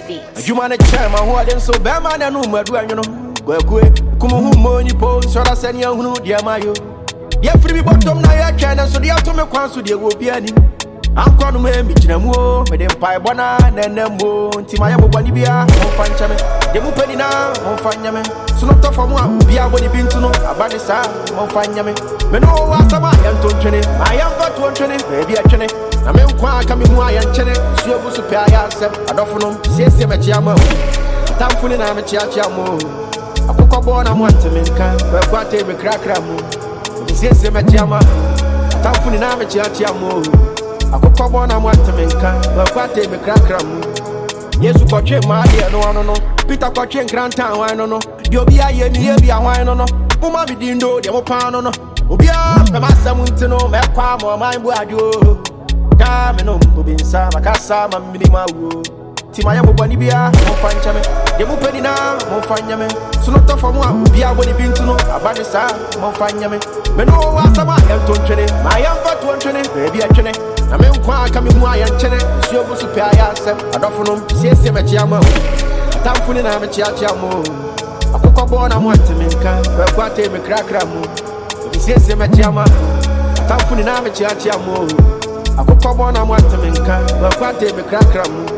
Beats. You man a chairman who are then so bad man and no mad, you know. Go come home, money post, so I send you who dear Mayo. Yeah, free bottom now, I can, so the atomic ones to the European. I'm going to make them more, but then pie bona, and then more, Timaya Bonibia, or Fanchame. They will pay now, or Fanyame. So not tough for one, be able to be to know about the star, or Fanyame. But no, what's about I am 220, I am for 220, maybe a chene. I mean, coming who I am chene, so you go to pay yourself. I don't know, say, Machamo. Thankfully, I'm a chiachamo. I cook up on a want to make but what a crack ramu. Say, Machama. Thankfully, I'm a chiachamo. I could come on, I want to make but what they be crack ram. Yes, you got your dear, no, Peter got your grand town, I don't know. You'll be a year, be a wine, no. Mama be didn't know, they were pound on. Ubia, the master went to know, my palm or my boy. Damn, no, Bobin Sam, I can't say my minima. Timaya Bonibia, more fine chame. They will penny now, more fine yame. So not tough for one, be a body being to know about the star, more fine yame. But no, what's about I am 220, I am for 220, baby, a chene. I mean, quite coming why I'm chene, so you go to pay yourself. I don't know, say, Machamo. Thankfully, I'm a chiachamo. I cook up on, I want to make but what they be crack ramu. Say, Machama. Thankfully, I'm a chiachamo. I cook up on, I want to make but what they be crack ramu.